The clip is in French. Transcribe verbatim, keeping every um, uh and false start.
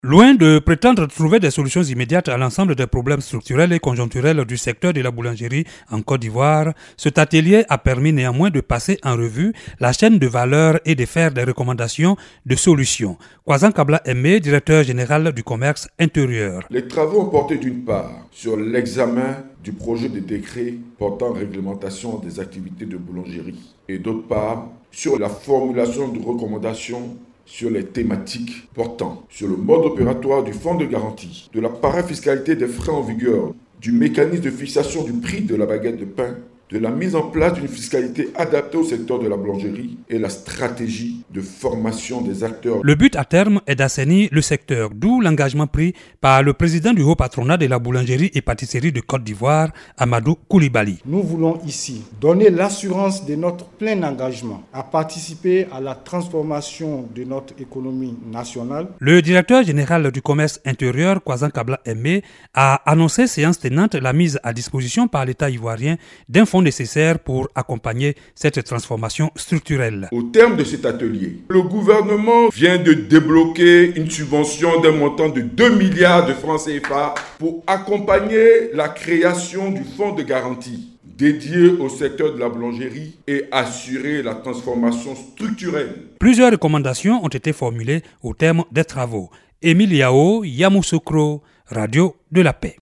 Loin de prétendre trouver des solutions immédiates à l'ensemble des problèmes structurels et conjoncturels du secteur de la boulangerie en Côte d'Ivoire, cet atelier a permis néanmoins de passer en revue la chaîne de valeur et de faire des recommandations de solutions. Kwazan Kabla Aimé, directeur général du commerce intérieur. Les travaux ont porté d'une part sur l'examen du projet de décret portant réglementation des activités de boulangerie et d'autre part sur la formulation de recommandations sur les thématiques portant sur le mode opératoire du fonds de garantie, de la parafiscalité des frais en vigueur, du mécanisme de fixation du prix de la baguette de pain, de la mise en place d'une fiscalité adaptée au secteur de la boulangerie et la stratégie de formation des acteurs. Le but à terme est d'assainir le secteur, d'où l'engagement pris par le président du haut patronat de la boulangerie et pâtisserie de Côte d'Ivoire, Amadou Koulibaly. Nous voulons ici donner l'assurance de notre plein engagement à participer à la transformation de notre économie nationale. Le directeur général du commerce intérieur, Kwazan Kabla Aimé, a annoncé séance tenante la mise à disposition par l'État ivoirien d'un fonds nécessaires pour accompagner cette transformation structurelle. Au terme de cet atelier, le gouvernement vient de débloquer une subvention d'un montant de deux milliards de francs C F A pour accompagner la création du fonds de garantie dédié au secteur de la boulangerie et assurer la transformation structurelle. Plusieurs recommandations ont été formulées au terme des travaux. Émile Yao, Yamoussoukro, Radio de la Paix.